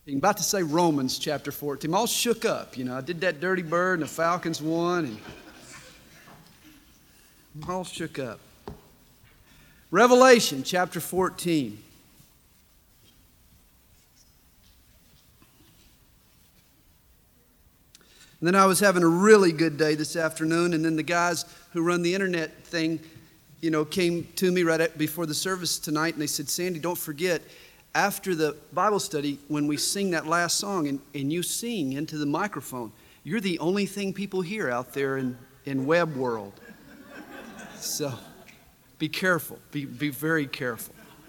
I'm about to say Romans chapter 14. I'm all shook up. I did that dirty bird and the Falcons won. And I'm all shook up. Revelation chapter 14. And then I was having a really good day this afternoon, and then the guys who run the internet thing, came to me right before the service tonight, and they said, Sandy, don't forget, after the Bible study, when we sing that last song and you sing into the microphone, you're the only thing people hear out there in web world. So be careful. Be very careful.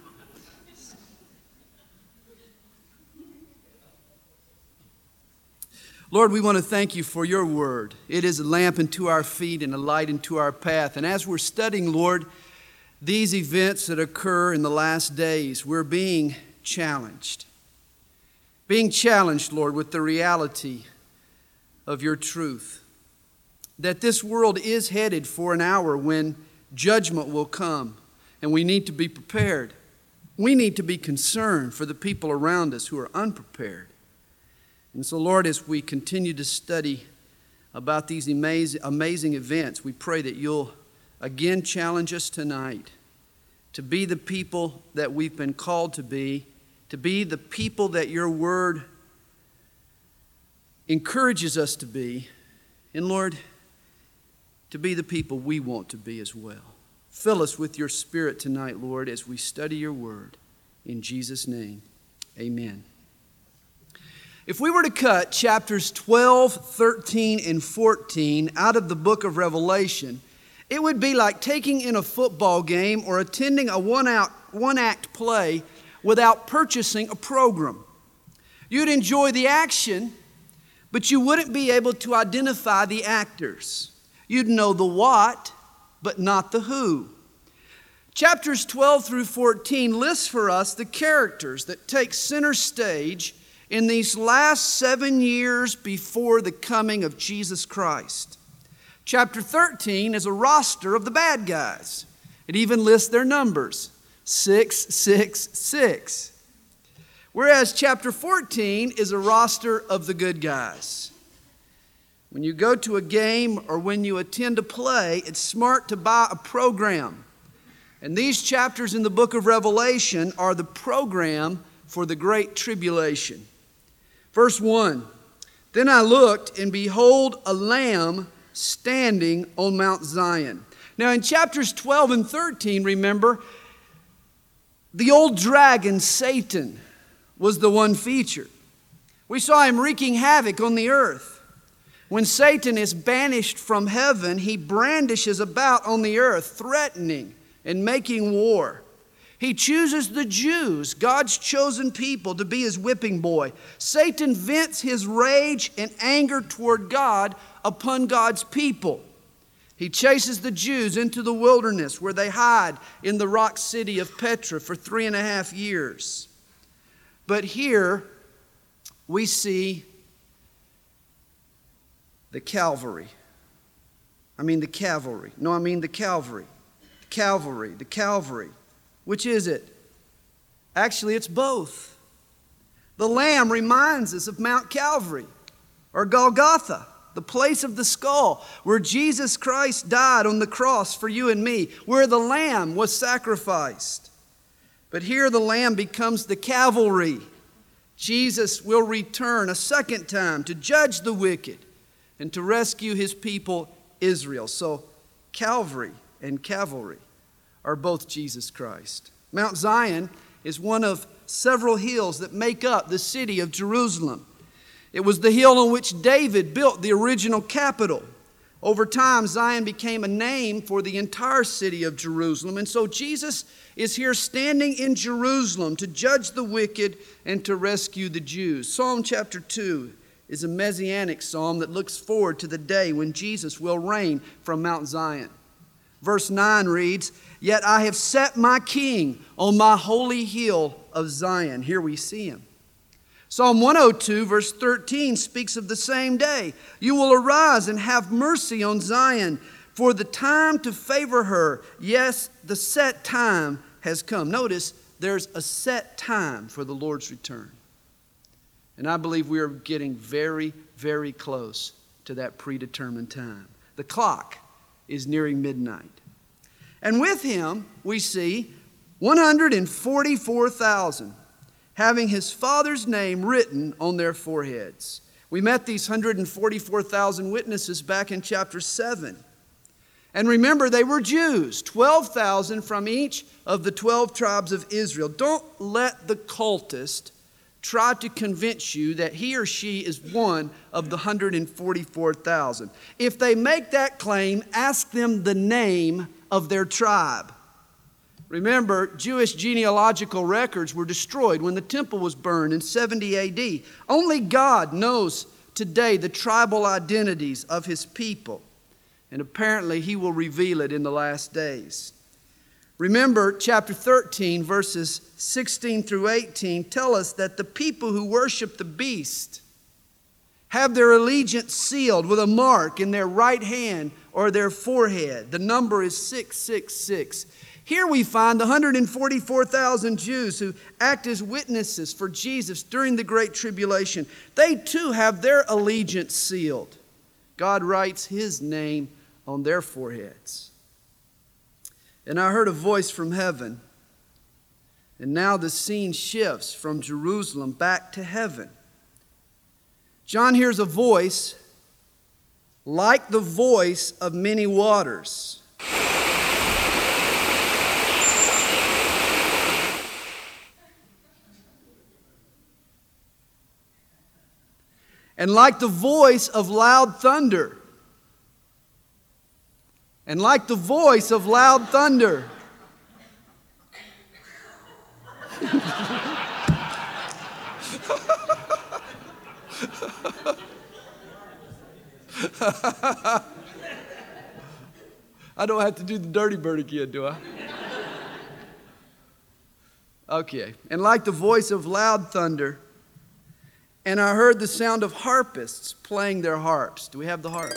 Lord, we want to thank you for your word. It is a lamp unto our feet and a light unto our path. And as we're studying, Lord, these events that occur in the last days, we're being challenged. Being challenged, Lord, with the reality of your truth. That this world is headed for an hour when judgment will come, and we need to be prepared. We need to be concerned for the people around us who are unprepared. And so, Lord, as we continue to study about these amazing events, we pray that you'll again challenge us tonight to be the people that we've been called to be the people that your word encourages us to be, and Lord, to be the people we want to be as well. Fill us with your Spirit tonight, Lord, as we study your word. In Jesus' name, amen. If we were to cut chapters 12, 13, and 14 out of the book of Revelation, it would be like taking in a football game or attending a one-act play without purchasing a program. You'd enjoy the action, but you wouldn't be able to identify the actors. You'd know the what, but not the who. Chapters 12 through 14 lists for us the characters that take center stage in these last 7 years before the coming of Jesus Christ. Chapter 13 is a roster of the bad guys. It even lists their numbers, 666. Whereas chapter 14 is a roster of the good guys. When you go to a game or when you attend a play, it's smart to buy a program. And these chapters in the book of Revelation are the program for the Great Tribulation. Verse 1, Then I looked, and behold, a lamb standing on Mount Zion. Now in chapters 12 and 13, remember, the old dragon, Satan, was the one featured. We saw him wreaking havoc on the earth. When Satan is banished from heaven, he brandishes about on the earth, threatening and making war. He chooses the Jews, God's chosen people, to be his whipping boy. Satan vents his rage and anger toward God upon God's people. He chases the Jews into the wilderness where they hide in the rock city of Petra for 3.5 years. But here we see the cavalry. The Calvary. Which is it? Actually, it's both. The lamb reminds us of Mount Calvary, or Golgotha, the place of the skull, where Jesus Christ died on the cross for you and me, where the lamb was sacrificed. But here the lamb becomes the cavalry. Jesus will return a second time to judge the wicked and to rescue his people Israel. So Calvary and cavalry are both Jesus Christ. Mount Zion is one of several hills that make up the city of Jerusalem. It was the hill on which David built the original capital. Over time, Zion became a name for the entire city of Jerusalem. And so Jesus is here standing in Jerusalem to judge the wicked and to rescue the Jews. Psalm chapter 2 is a messianic psalm that looks forward to the day when Jesus will reign from Mount Zion. Verse 9 reads, Yet I have set my king on my holy hill of Zion. Here we see him. Psalm 102 verse 13 speaks of the same day. You will arise and have mercy on Zion, for the time to favor her, yes, the set time has come. Notice there's a set time for the Lord's return. And I believe we are getting very, very close to that predetermined time. The clock is nearing midnight. And with him, we see 144,000 having his Father's name written on their foreheads. We met these 144,000 witnesses back in chapter 7. And remember, they were Jews, 12,000 from each of the 12 tribes of Israel. Don't let the cultist try to convince you that he or she is one of the 144,000. If they make that claim, ask them the name of their tribe. Remember, Jewish genealogical records were destroyed when the temple was burned in 70 AD. Only God knows today the tribal identities of his people. And apparently he will reveal it in the last days. Remember, chapter 13, verses 16 through 18 tell us that the people who worship the beast have their allegiance sealed with a mark in their right hand or their forehead. The number is 666. Here we find the 144,000 Jews who act as witnesses for Jesus during the Great Tribulation. They too have their allegiance sealed. God writes his name on their foreheads. And I heard a voice from heaven. And now the scene shifts from Jerusalem back to heaven. John hears a voice like the voice of many waters. And like the voice of loud thunder. And like the voice of loud thunder. I don't have to do the dirty bird again, do I? Okay. And like the voice of loud thunder. And I heard the sound of harpists playing their harps. Do we have the harp?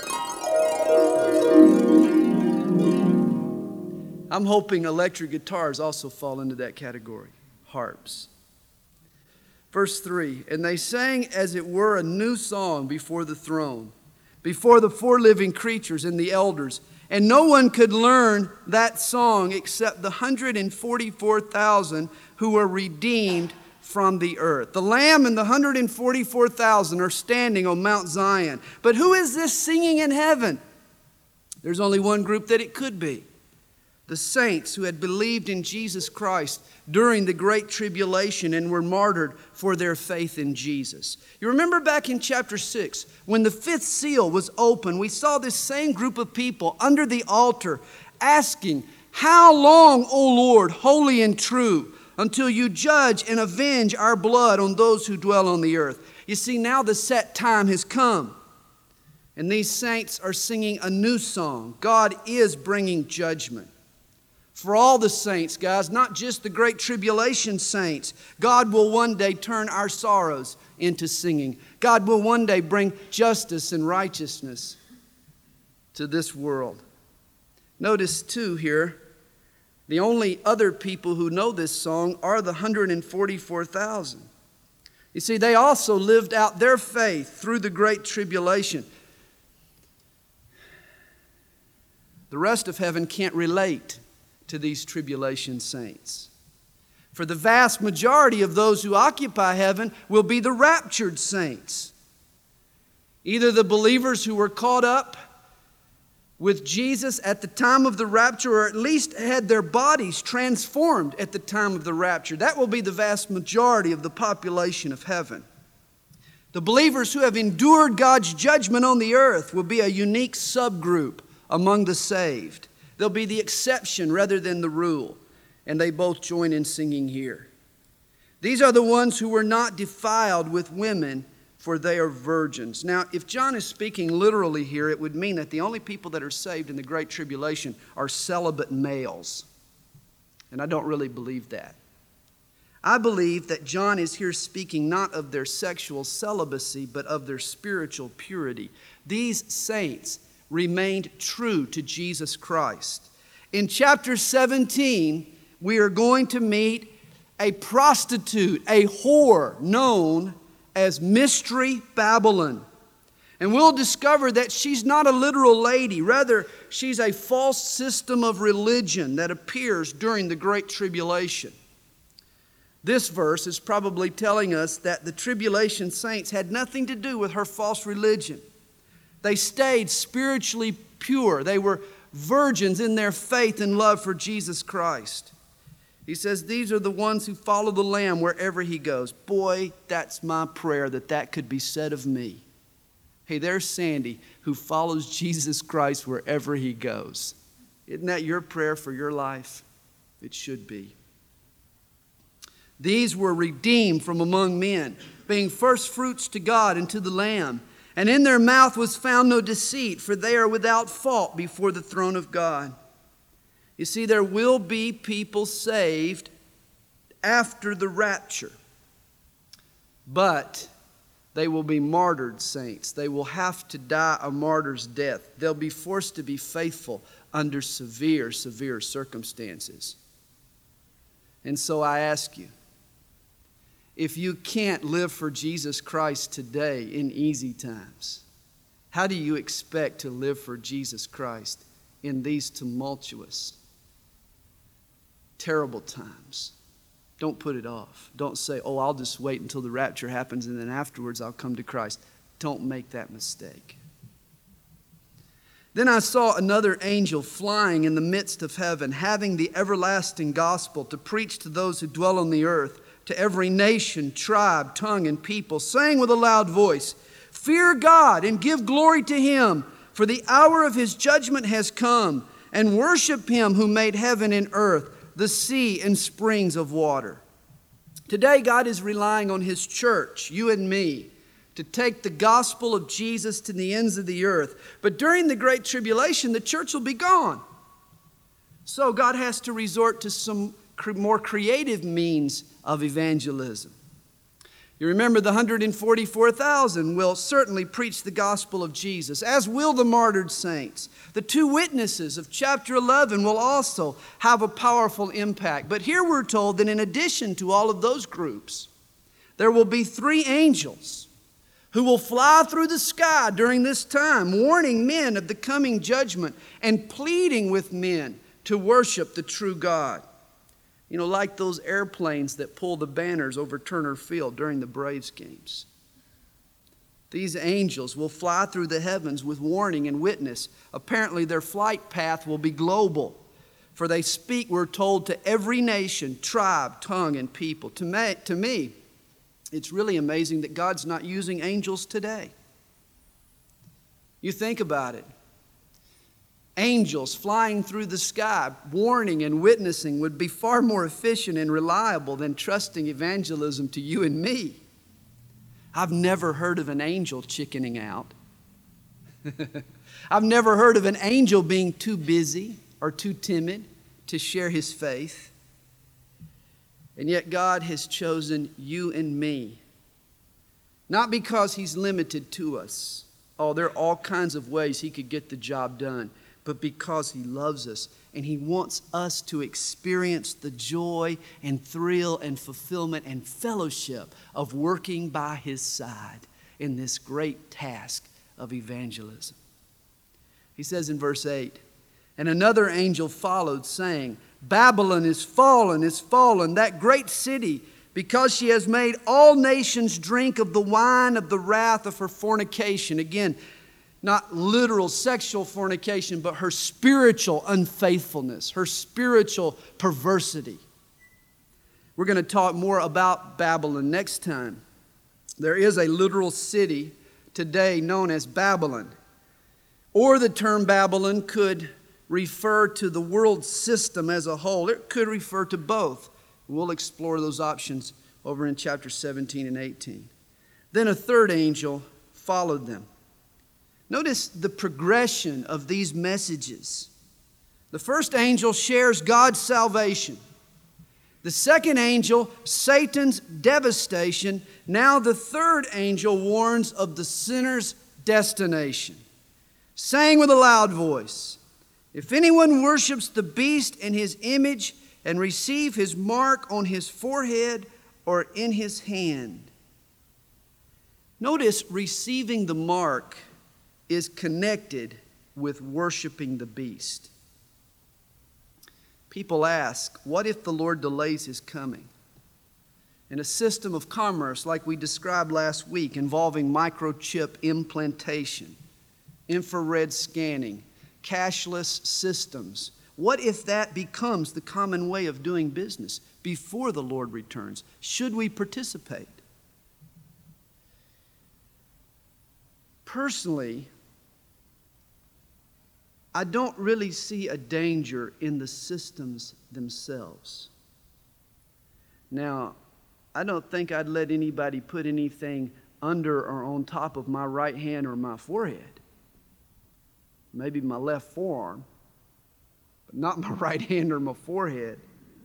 I'm hoping electric guitars also fall into that category. Harps. Verse 3, and they sang as it were a new song before the throne, before the four living creatures and the elders. And no one could learn that song except the 144,000 who were redeemed from the earth. The Lamb and the 144,000 are standing on Mount Zion. But who is this singing in heaven? There's only one group that it could be. The saints who had believed in Jesus Christ during the Great Tribulation and were martyred for their faith in Jesus. You remember back in chapter 6, when the fifth seal was opened, we saw this same group of people under the altar asking, "How long, O Lord, holy and true, until you judge and avenge our blood on those who dwell on the earth?" You see, now the set time has come. And these saints are singing a new song. God is bringing judgment. For all the saints, guys, not just the Great Tribulation saints. God will one day turn our sorrows into singing. God will one day bring justice and righteousness to this world. Notice too here, the only other people who know this song are the 144,000. You see, they also lived out their faith through the Great Tribulation. The rest of heaven can't relate to these tribulation saints. For the vast majority of those who occupy heaven will be the raptured saints. Either the believers who were caught up with Jesus at the time of the rapture, or at least had their bodies transformed at the time of the rapture. That will be the vast majority of the population of heaven. The believers who have endured God's judgment on the earth will be a unique subgroup among the saved. They'll be the exception rather than the rule. And they both join in singing here. These are the ones who were not defiled with women, for they are virgins. Now, if John is speaking literally here, it would mean that the only people that are saved in the Great Tribulation are celibate males. And I don't really believe that. I believe that John is here speaking not of their sexual celibacy, but of their spiritual purity. These saints remained true to Jesus Christ. In chapter 17, we are going to meet a prostitute, a whore known as Mystery Babylon. And we'll discover that she's not a literal lady. Rather, she's a false system of religion that appears during the Great Tribulation. This verse is probably telling us that the tribulation saints had nothing to do with her false religion. They stayed spiritually pure. They were virgins in their faith and love for Jesus Christ. He says, these are the ones who follow the Lamb wherever he goes. Boy, that's my prayer, that could be said of me. Hey, there's Sandy who follows Jesus Christ wherever he goes. Isn't that your prayer for your life? It should be. These were redeemed from among men, being first fruits to God and to the Lamb. And in their mouth was found no deceit, for they are without fault before the throne of God. You see, there will be people saved after the rapture. But they will be martyred saints. They will have to die a martyr's death. They'll be forced to be faithful under severe, severe circumstances. And so I ask you, if you can't live for Jesus Christ today in easy times, how do you expect to live for Jesus Christ in these tumultuous, terrible times? Don't put it off. Don't say, oh, I'll just wait until the rapture happens and then afterwards I'll come to Christ. Don't make that mistake. Then I saw another angel flying in the midst of heaven, having the everlasting gospel to preach to those who dwell on the earth, to every nation, tribe, tongue, and people, saying with a loud voice, fear God and give glory to him, for the hour of his judgment has come, and worship him who made heaven and earth, the sea and springs of water. Today, God is relying on his church, you and me, to take the gospel of Jesus to the ends of the earth. But during the Great Tribulation, the church will be gone. So God has to resort to some more creative means of evangelism. You remember the 144,000 will certainly preach the gospel of Jesus, as will the martyred saints. The two witnesses of chapter 11 will also have a powerful impact. But here we're told that in addition to all of those groups, there will be 3 angels who will fly through the sky during this time, warning men of the coming judgment and pleading with men to worship the true God. You know, like those airplanes that pull the banners over Turner Field during the Braves games. These angels will fly through the heavens with warning and witness. Apparently their flight path will be global, for they speak, we're told, to every nation, tribe, tongue, and people. To me, it's really amazing that God's not using angels today. You think about it. Angels flying through the sky, warning and witnessing, would be far more efficient and reliable than trusting evangelism to you and me. I've never heard of an angel chickening out. I've never heard of an angel being too busy or too timid to share his faith. And yet God has chosen you and me, not because he's limited to us. Oh, there are all kinds of ways he could get the job done. But because he loves us and he wants us to experience the joy and thrill and fulfillment and fellowship of working by his side in this great task of evangelism. He says in verse 8, and another angel followed, saying, Babylon is fallen, that great city, because she has made all nations drink of the wine of the wrath of her fornication. Again, not literal sexual fornication, but her spiritual unfaithfulness, her spiritual perversity. We're going to talk more about Babylon next time. There is a literal city today known as Babylon. Or the term Babylon could refer to the world system as a whole. It could refer to both. We'll explore those options over in chapter 17 and 18. Then a third angel followed them. Notice the progression of these messages. The first angel shares God's salvation. The second angel, Satan's devastation. Now the third angel warns of the sinner's destination, saying with a loud voice, if anyone worships the beast and his image and receive his mark on his forehead or in his hand, Notice receiving the mark is connected with worshiping the beast. People ask, what if the Lord delays his coming? In a system of commerce like we described last week involving microchip implantation, infrared scanning, cashless systems, what if that becomes the common way of doing business before the Lord returns? Should we participate? Personally, I don't really see a danger in the systems themselves. Now, I don't think I'd let anybody put anything under or on top of my right hand or my forehead. Maybe my left forearm, but not my right hand or my forehead.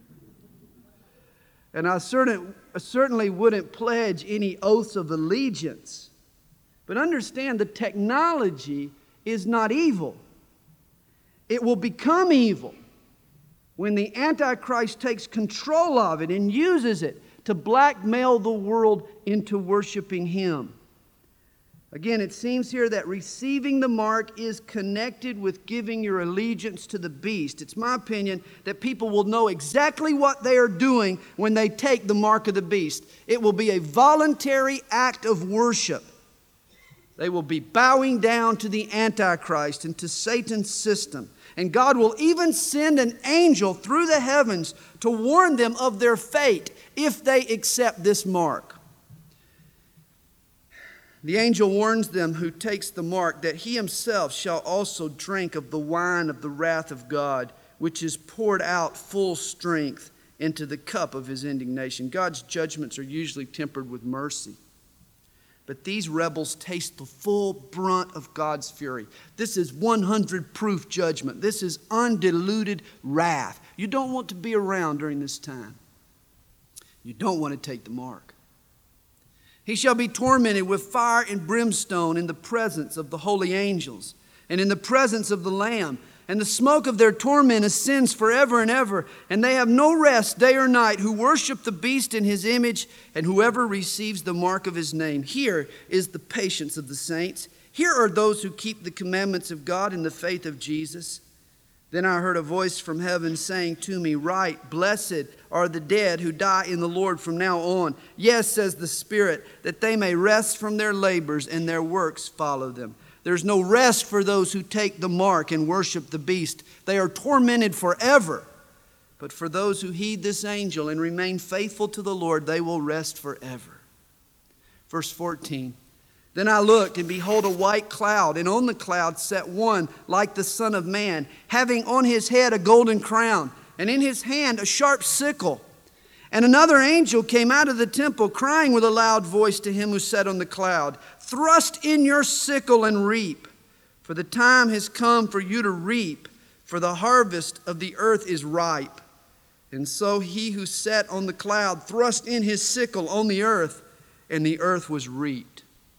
And I certainly wouldn't pledge any oaths of allegiance. But understand, the technology is not evil. It will become evil when the Antichrist takes control of it and uses it to blackmail the world into worshiping him. Again, it seems here that receiving the mark is connected with giving your allegiance to the beast. It's my opinion that people will know exactly what they are doing when they take the mark of the beast. It will be a voluntary act of worship. They will be bowing down to the Antichrist and to Satan's system. And God will even send an angel through the heavens to warn them of their fate if they accept this mark. The angel warns them who takes the mark that he himself shall also drink of the wine of the wrath of God, which is poured out full strength into the cup of his indignation. God's judgments are usually tempered with mercy. But these rebels taste the full brunt of God's fury. This is 100 proof judgment. This is undiluted wrath. You don't want to be around during this time. You don't want to take the mark. He shall be tormented with fire and brimstone in the presence of the holy angels and in the presence of the Lamb. And the smoke of their torment ascends forever and ever. And they have no rest day or night who worship the beast in his image and whoever receives the mark of his name. Here is the patience of the saints. Here are those who keep the commandments of God in the faith of Jesus. Then I heard a voice from heaven saying to me, "Write, blessed are the dead who die in the Lord from now on. Yes, says the Spirit, that they may rest from their labors and their works follow them." There's no rest for those who take the mark and worship the beast. They are tormented forever. But for those who heed this angel and remain faithful to the Lord, they will rest forever. Verse 14. Then I looked, and behold, a white cloud, and on the cloud sat one like the Son of Man, having on his head a golden crown, and in his hand a sharp sickle. And another angel came out of the temple, crying with a loud voice to him who sat on the cloud, "Thrust in your sickle and reap, for the time has come for you to reap, for the harvest of the earth is ripe." And so he who sat on the cloud thrust in his sickle on the earth, and the earth was reaped.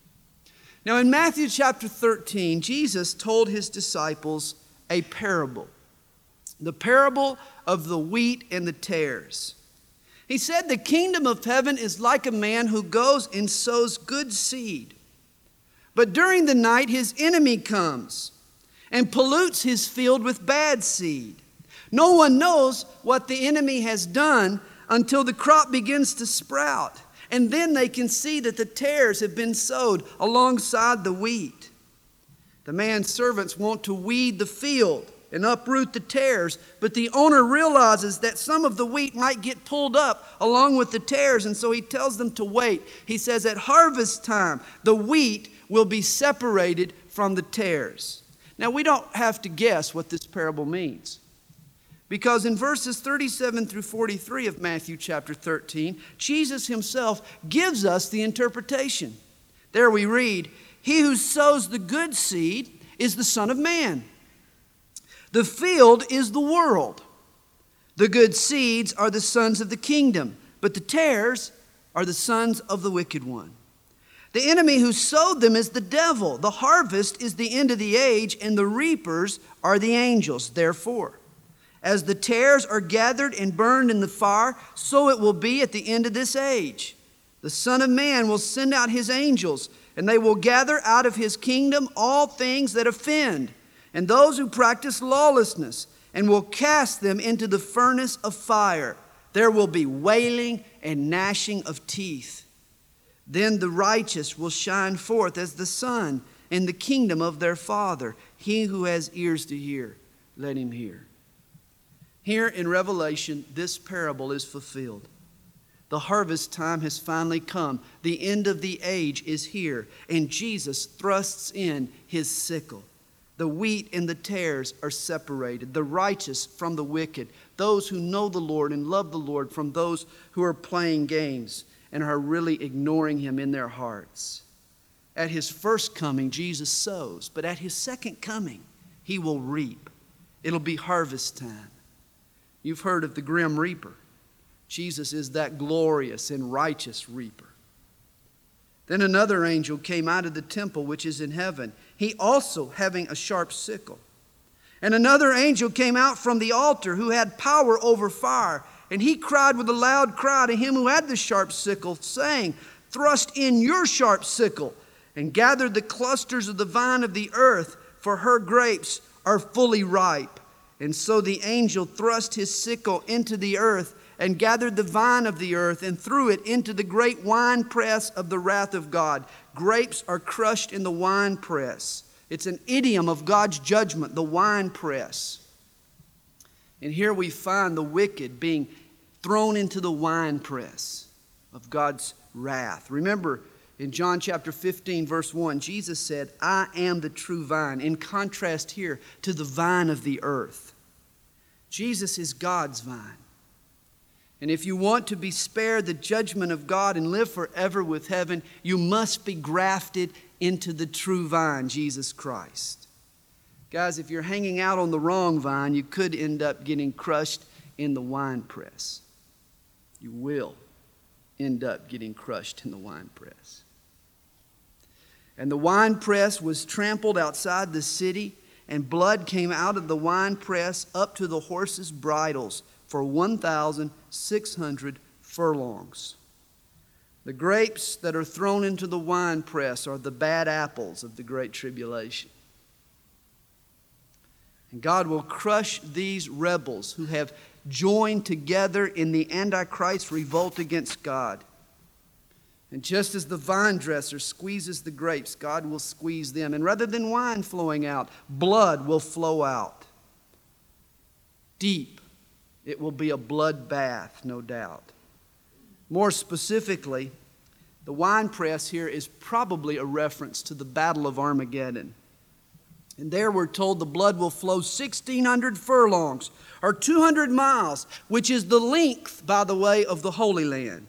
Now in Matthew chapter 13, Jesus told his disciples a parable. The parable of the wheat and the tares. He said, "The kingdom of heaven is like a man who goes and sows good seed. But during the night his enemy comes and pollutes his field with bad seed. No one knows what the enemy has done until the crop begins to sprout. And then they can see that the tares have been sowed alongside the wheat. The man's servants want to weed the field and uproot the tares, but the owner realizes that some of the wheat might get pulled up along with the tares, and so he tells them to wait. He says at harvest time, the wheat will be separated from the tares." Now, we don't have to guess what this parable means, because in verses 37 through 43 of Matthew chapter 13, Jesus himself gives us the interpretation. There we read, "He who sows the good seed is the Son of Man. The field is the world. The good seeds are the sons of the kingdom, but the tares are the sons of the wicked one. The enemy who sowed them is the devil. The harvest is the end of the age, and the reapers are the angels. Therefore, as the tares are gathered and burned in the fire, so it will be at the end of this age. The Son of Man will send out his angels, and they will gather out of his kingdom all things that offend, and those who practice lawlessness, and will cast them into the furnace of fire. There will be wailing and gnashing of teeth. Then the righteous will shine forth as the sun in the kingdom of their Father. He who has ears to hear, let him hear. Here in Revelation, this parable is fulfilled. The harvest time has finally come. The end of the age is here, and Jesus thrusts in his sickle. The wheat and the tares are separated, the righteous from the wicked, those who know the Lord and love the Lord from those who are playing games and are really ignoring him in their hearts. At his first coming, Jesus sows, but at his second coming, he will reap. It'll be harvest time. You've heard of the grim reaper. Jesus is that glorious and righteous reaper. Then another angel came out of the temple which is in heaven, he also having a sharp sickle. And another angel came out from the altar who had power over fire, and he cried with a loud cry to him who had the sharp sickle, saying, "Thrust in your sharp sickle, and gather the clusters of the vine of the earth, for her grapes are fully ripe." And so the angel thrust his sickle into the earth, and gathered the vine of the earth, and threw it into the great winepress of the wrath of God. Grapes are crushed in the winepress. It's an idiom of God's judgment, the winepress. And here we find the wicked being thrown into the winepress of God's wrath. Remember, in John chapter 15, verse 1, Jesus said, "I am the true vine," in contrast here to the vine of the earth. Jesus is God's vine. And if you want to be spared the judgment of God and live forever with heaven, you must be grafted into the true vine, Jesus Christ. Guys, if you're hanging out on the wrong vine, you could end up getting crushed in the winepress. You will end up getting crushed in the winepress. And the winepress was trampled outside the city, and blood came out of the winepress up to the horses' bridles for 1,600 furlongs. The grapes that are thrown into the winepress are the bad apples of the great tribulation. And God will crush these rebels who have joined together in the Antichrist revolt against God. And just as the vine dresser squeezes the grapes, God will squeeze them. And rather than wine flowing out, blood will flow out. Deep. It will be a bloodbath, no doubt. More specifically, the winepress here is probably a reference to the Battle of Armageddon. And there we're told the blood will flow 1,600 furlongs, or 200 miles, which is the length, by the way, of the Holy Land.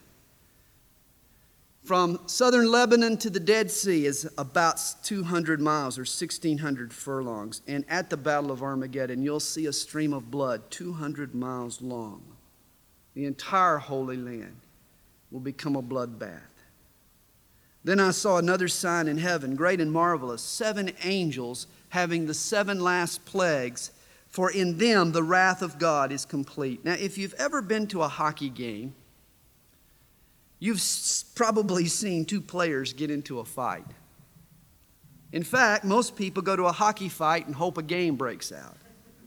From southern Lebanon to the Dead Sea is about 200 miles, or 1,600 furlongs. And at the Battle of Armageddon, you'll see a stream of blood 200 miles long. The entire Holy Land will become a bloodbath. Then I saw another sign in heaven, great and marvelous, 7 angels having the 7 last plagues, for in them the wrath of God is complete. Now, if you've ever been to a hockey game, you've probably seen 2 players get into a fight. In fact, most people go to a hockey fight and hope a game breaks out.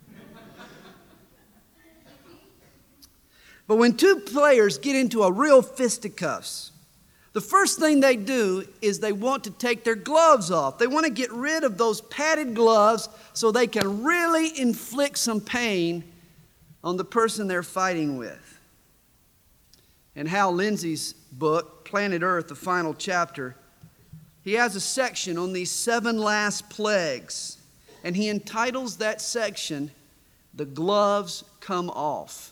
But when 2 players get into a real fisticuffs, the first thing they do is they want to take their gloves off. They want to get rid of those padded gloves so they can really inflict some pain on the person they're fighting with. In Hal Lindsey's book, Planet Earth, the final chapter, he has a section on these 7 last plagues, and he entitles that section, "The Gloves Come Off."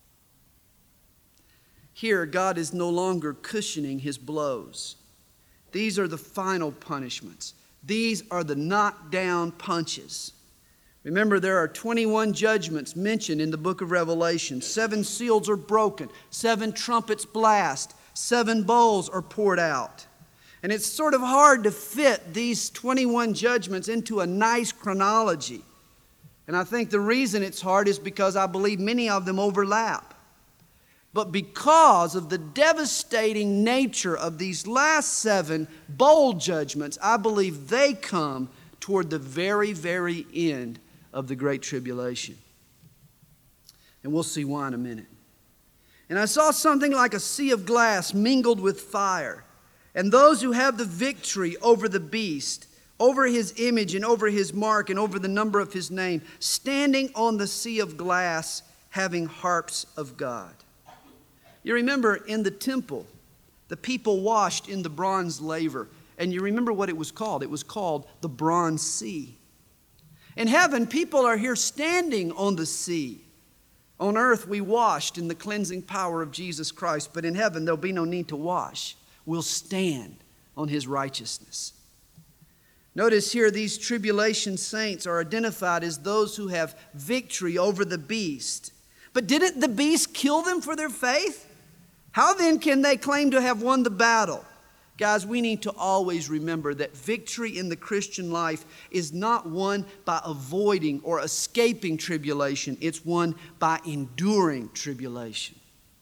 Here, God is no longer cushioning his blows. These are the final punishments. These are the knockdown punches. Remember, there are 21 judgments mentioned in the book of Revelation. 7 seals are broken. 7 trumpets blast. 7 bowls are poured out. And it's sort of hard to fit these 21 judgments into a nice chronology. And I think the reason it's hard is because I believe many of them overlap. But because of the devastating nature of these last 7 bowl judgments, I believe they come toward the very, very end of the Great Tribulation. And we'll see why in a minute. And I saw something like a sea of glass mingled with fire. And those who have the victory over the beast, over his image and over his mark and over the number of his name, standing on the sea of glass, having harps of God. You remember in the temple, the people washed in the bronze laver. And you remember what it was called? It was called the Bronze Sea. In heaven, people are here standing on the sea. On earth, we washed in the cleansing power of Jesus Christ. But in heaven, there'll be no need to wash. We'll stand on his righteousness. Notice here, these tribulation saints are identified as those who have victory over the beast. But didn't the beast kill them for their faith? How then can they claim to have won the battle? Guys, we need to always remember that victory in the Christian life is not won by avoiding or escaping tribulation. It's won by enduring tribulation.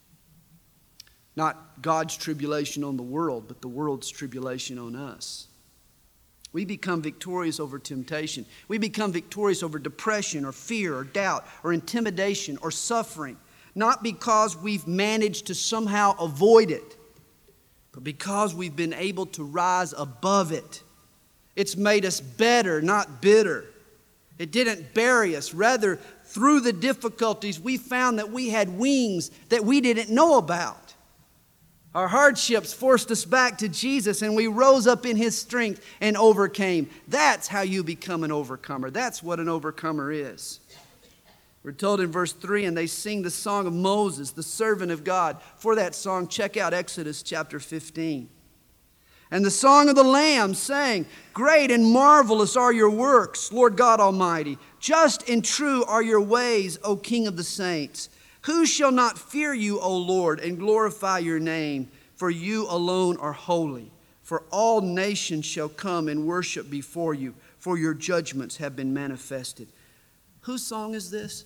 Not God's tribulation on the world, but the world's tribulation on us. We become victorious over temptation. We become victorious over depression or fear or doubt or intimidation or suffering. Not because we've managed to somehow avoid it, but because we've been able to rise above it. It's made us better, not bitter. It didn't bury us. Rather, through the difficulties, we found that we had wings that we didn't know about. Our hardships forced us back to Jesus, and we rose up in his strength and overcame. That's how you become an overcomer. That's what an overcomer is. We're told in verse 3, and they sing the song of Moses, the servant of God. For that song, check out Exodus chapter 15. And the song of the Lamb sang, great and marvelous are your works, Lord God Almighty. Just and true are your ways, O King of the saints. Who shall not fear you, O Lord, and glorify your name? For you alone are holy. For all nations shall come and worship before you, for your judgments have been manifested. Whose song is this?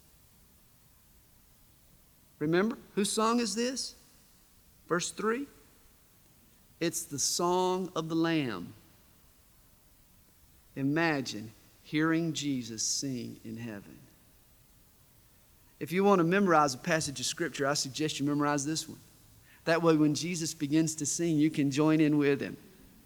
Remember, whose song is this? Verse 3. It's the song of the Lamb. Imagine hearing Jesus sing in heaven. If you want to memorize a passage of Scripture, I suggest you memorize this one. That way, when Jesus begins to sing, you can join in with him.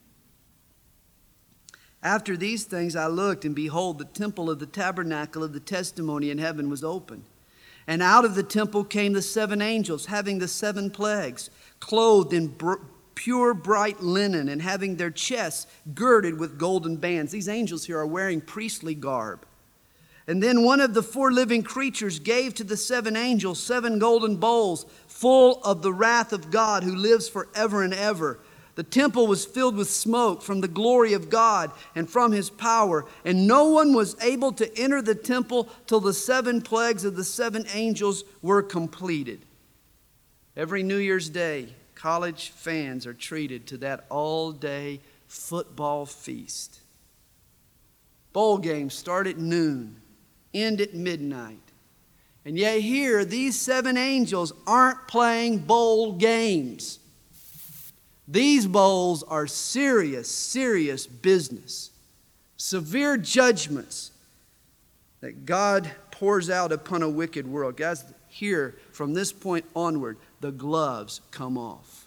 After these things I looked, and behold, the temple of the tabernacle of the testimony in heaven was open. And out of the temple came the 7 angels, having the 7 plagues, clothed in pure bright linen, and having their chests girded with golden bands. These angels here are wearing priestly garb. And then one of the 4 living creatures gave to the 7 angels 7 golden bowls full of the wrath of God who lives forever and ever. The temple was filled with smoke from the glory of God and from his power. And no one was able to enter the temple till the 7 plagues of the 7 angels were completed. Every New Year's Day, college fans are treated to that all-day football feast. Bowl games start at noon, end at midnight. And yet here, these 7 angels aren't playing bowl games. These bowls are serious, serious business. Severe judgments that God pours out upon a wicked world. Guys, here, from this point onward, the gloves come off.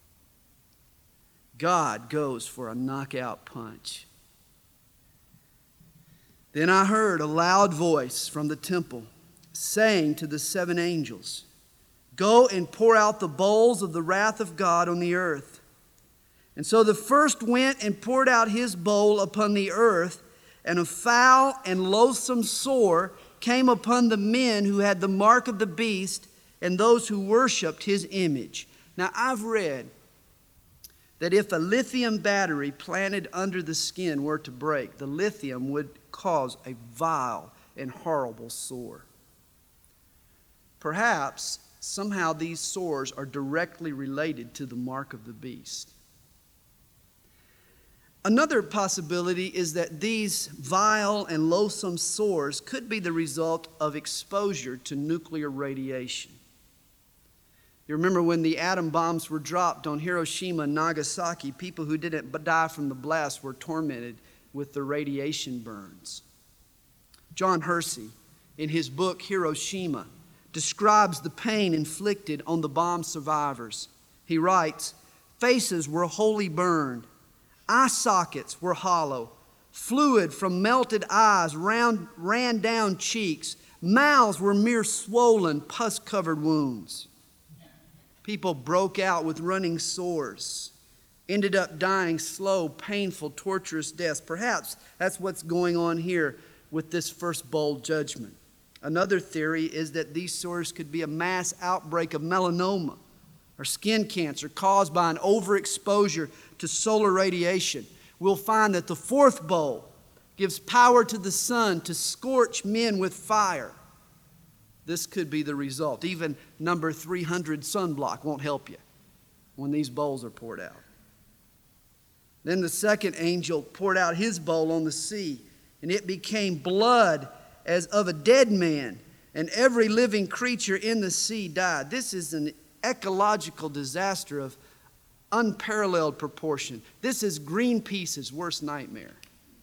God goes for a knockout punch. Then I heard a loud voice from the temple saying to the 7 angels, go and pour out the bowls of the wrath of God on the earth. And so the first went and poured out his bowl upon the earth, and a foul and loathsome sore came upon the men who had the mark of the beast and those who worshiped his image. Now I've read that if a lithium battery planted under the skin were to break, the lithium would cause a vile and horrible sore. Perhaps somehow these sores are directly related to the mark of the beast. Another possibility is that these vile and loathsome sores could be the result of exposure to nuclear radiation. You remember when the atom bombs were dropped on Hiroshima and Nagasaki, people who didn't die from the blast were tormented with the radiation burns. John Hersey, in his book Hiroshima, describes the pain inflicted on the bomb survivors. He writes, "Faces were wholly burned, eye sockets were hollow, fluid from melted eyes ran down cheeks, mouths were mere swollen, pus-covered wounds. People broke out with running sores, ended up dying slow, painful, torturous deaths." Perhaps that's what's going on here with this first bowl judgment. Another theory is that these sores could be a mass outbreak of melanoma or skin cancer caused by an overexposure to solar radiation. We'll find that the fourth bowl gives power to the sun to scorch men with fire. This could be the result. Even number 300 sunblock won't help you when these bowls are poured out. Then the second angel poured out his bowl on the sea, and it became blood as of a dead man, and every living creature in the sea died. This is an ecological disaster of unparalleled proportion. This is Greenpeace's worst nightmare.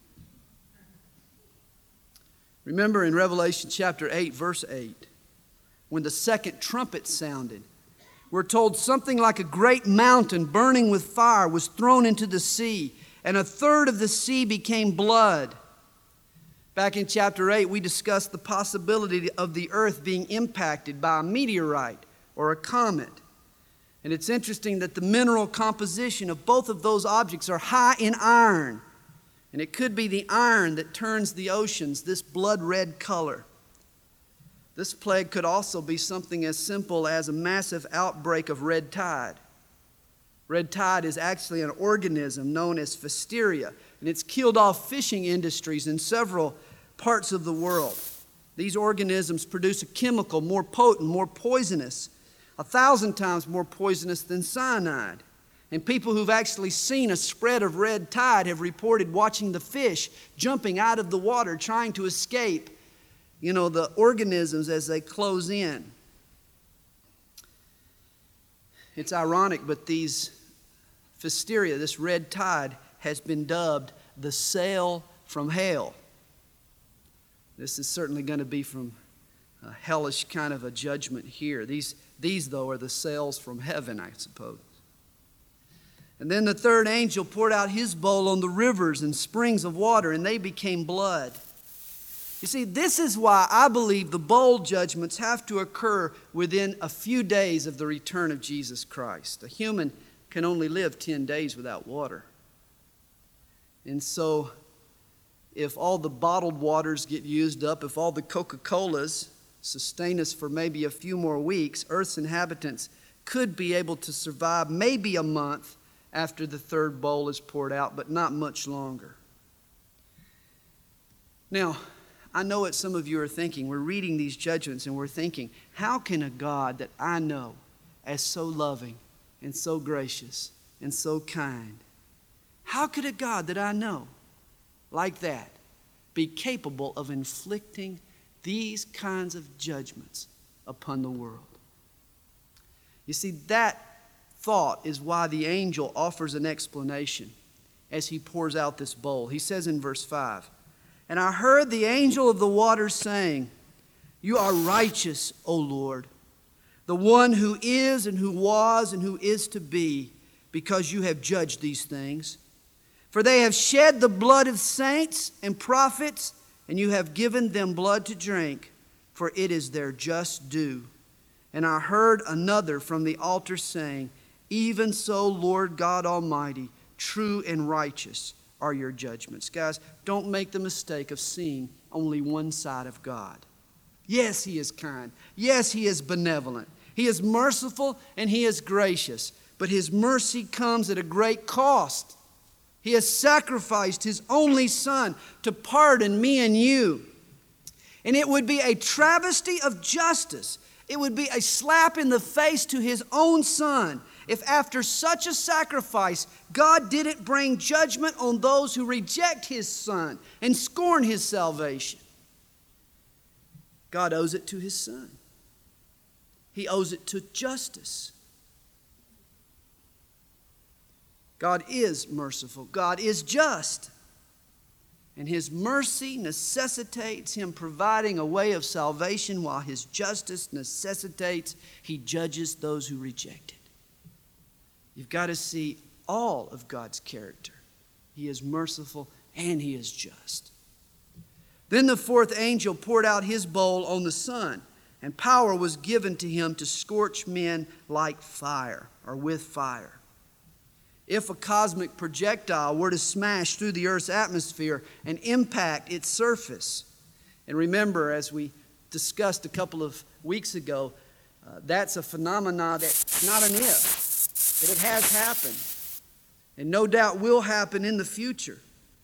Remember in Revelation chapter 8, verse 8, when the second trumpet sounded, we're told something like a great mountain burning with fire was thrown into the sea, and a third of the sea became blood. Back in chapter 8, we discussed the possibility of the earth being impacted by a meteorite or a comet. And it's interesting that the mineral composition of both of those objects are high in iron. And it could be the iron that turns the oceans this blood red color. This plague could also be something as simple as a massive outbreak of red tide. Red tide is actually an organism known as Pfiesteria, and it's killed off fishing industries in several parts of the world. These organisms produce a chemical more potent, more poisonous, 1,000 times more poisonous than cyanide. And people who've actually seen a spread of red tide have reported watching the fish jumping out of the water, trying to escape, the organisms as they close in. It's ironic, but these Pfiesteria, this red tide, has been dubbed the sail from hell. This is certainly going to be from a hellish kind of a judgment here. These though, are the sails from heaven, I suppose. And then the third angel poured out his bowl on the rivers and springs of water, and they became blood. You see, this is why I believe the bowl judgments have to occur within a few days of the return of Jesus Christ. A human can only live 10 days without water. And so, if all the bottled waters get used up, if all the Coca-Colas sustain us for maybe a few more weeks, Earth's inhabitants could be able to survive maybe a month after the third bowl is poured out, but not much longer. Now, I know what some of you are thinking. We're reading these judgments and we're thinking, how can a God that I know as so loving and so gracious and so kind, how could a God that I know like that be capable of inflicting these kinds of judgments upon the world? You see, that thought is why the angel offers an explanation as he pours out this bowl. He says in verse 5, "And I heard the angel of the waters saying, 'You are righteous, O Lord, the one who is and who was and who is to be, because you have judged these things. For they have shed the blood of saints and prophets, and you have given them blood to drink, for it is their just due.' And I heard another from the altar saying, 'Even so, Lord God Almighty, true and righteous are your judgments.'" Guys, don't make the mistake of seeing only one side of God. Yes, He is kind. Yes, He is benevolent. He is merciful and He is gracious. But His mercy comes at a great cost. He has sacrificed His only Son to pardon me and you. And it would be a travesty of justice. It would be a slap in the face to His own Son if after such a sacrifice, God didn't bring judgment on those who reject His Son and scorn His salvation. God owes it to His Son. He owes it to justice. God is merciful. God is just. And His mercy necessitates Him providing a way of salvation, while His justice necessitates He judges those who reject it. You've got to see all of God's character. He is merciful and He is just. Then the fourth angel poured out his bowl on the sun, and power was given to him to scorch men like fire, or with fire. If a cosmic projectile were to smash through the Earth's atmosphere and impact its surface, and remember, as we discussed a couple of weeks ago, that's a phenomenon that's not an if, but it has happened, and no doubt will happen in the future.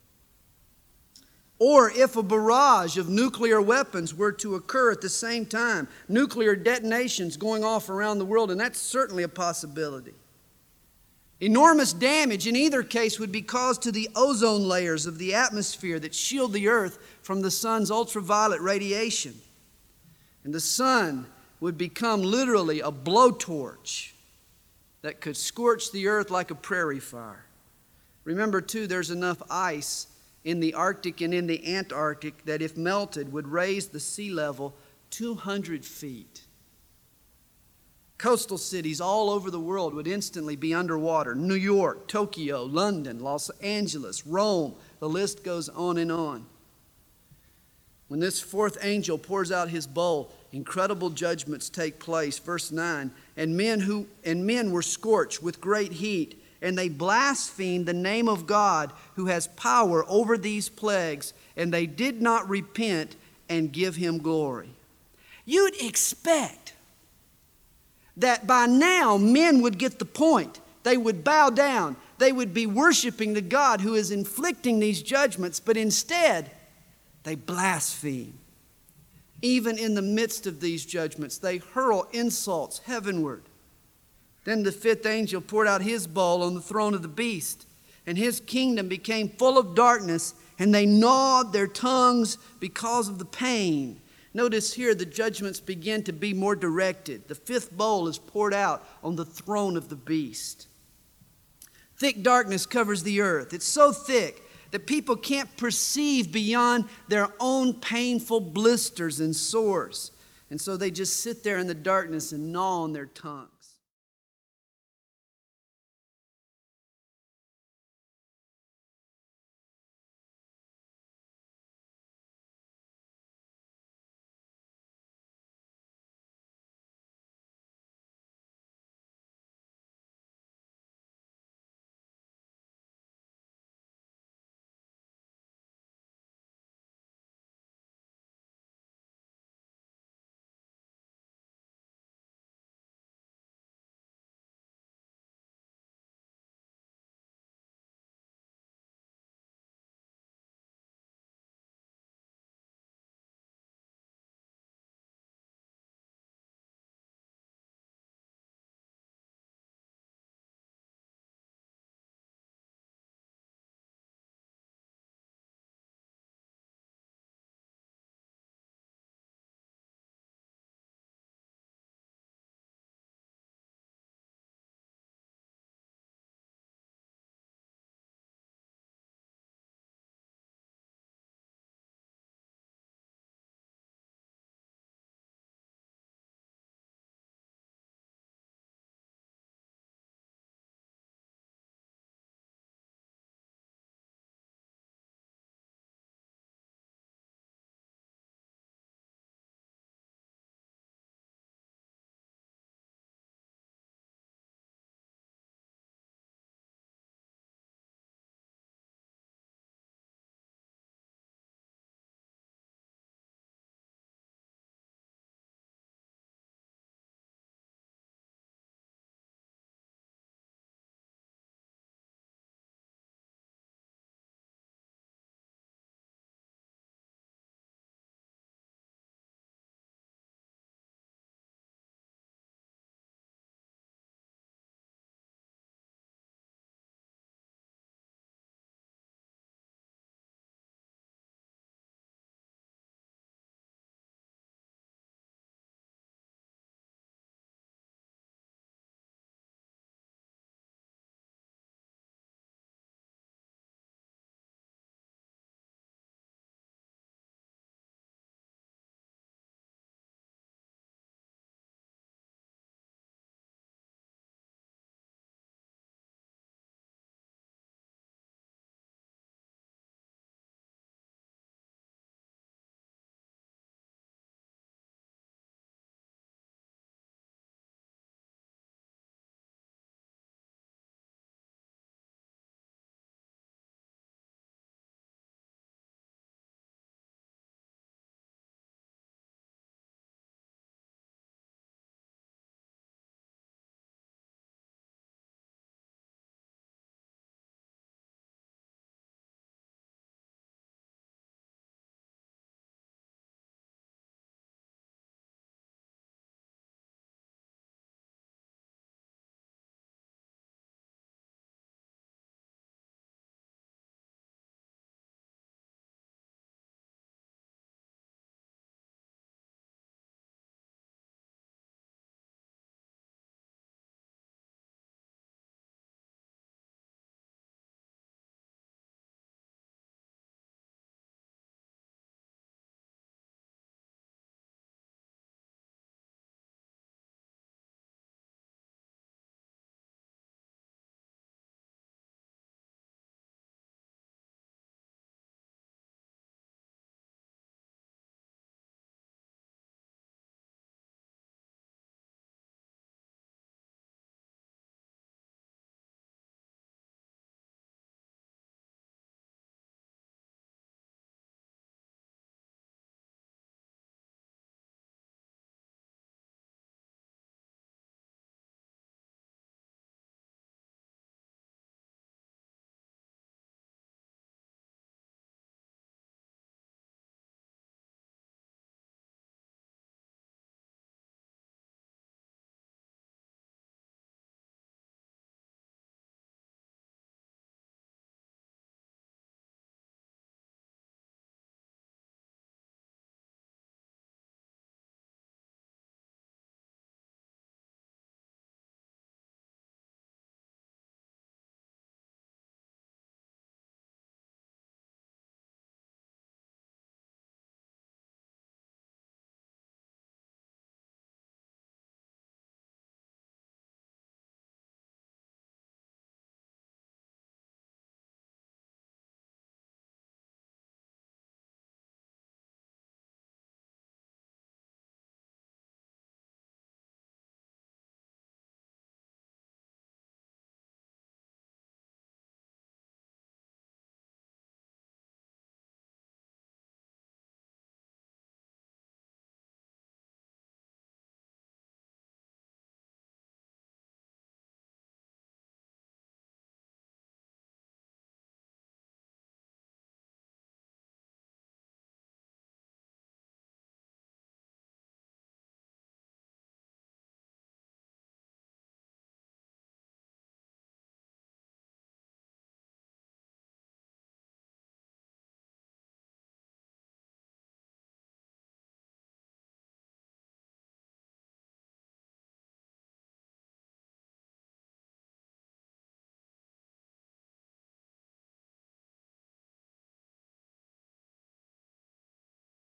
Or if a barrage of nuclear weapons were to occur at the same time, nuclear detonations going off around the world, and that's certainly a possibility. Enormous damage in either case would be caused to the ozone layers of the atmosphere that shield the earth from the sun's ultraviolet radiation. And the sun would become literally a blowtorch that could scorch the earth like a prairie fire. Remember, too, there's enough ice in the Arctic and in the Antarctic that, if melted, would raise the sea level 200 feet. Coastal cities all over the world would instantly be underwater. New York, Tokyo, London, Los Angeles, Rome, the list goes on and on. When this fourth angel pours out his bowl, incredible judgments take place. Verse 9, and men were scorched with great heat, and they blasphemed the name of God who has power over these plagues, and they did not repent and give Him glory. You'd expect that by now men would get the point. They would bow down. They would be worshiping the God who is inflicting these judgments, but instead they blaspheme. Even in the midst of these judgments, they hurl insults heavenward. Then the fifth angel poured out his bowl on the throne of the beast, and his kingdom became full of darkness, and they gnawed their tongues because of the pain. Notice here the judgments begin to be more directed. The fifth bowl is poured out on the throne of the beast. Thick darkness covers the earth. It's so thick that people can't perceive beyond their own painful blisters and sores. And so they just sit there in the darkness and gnaw on their tongue.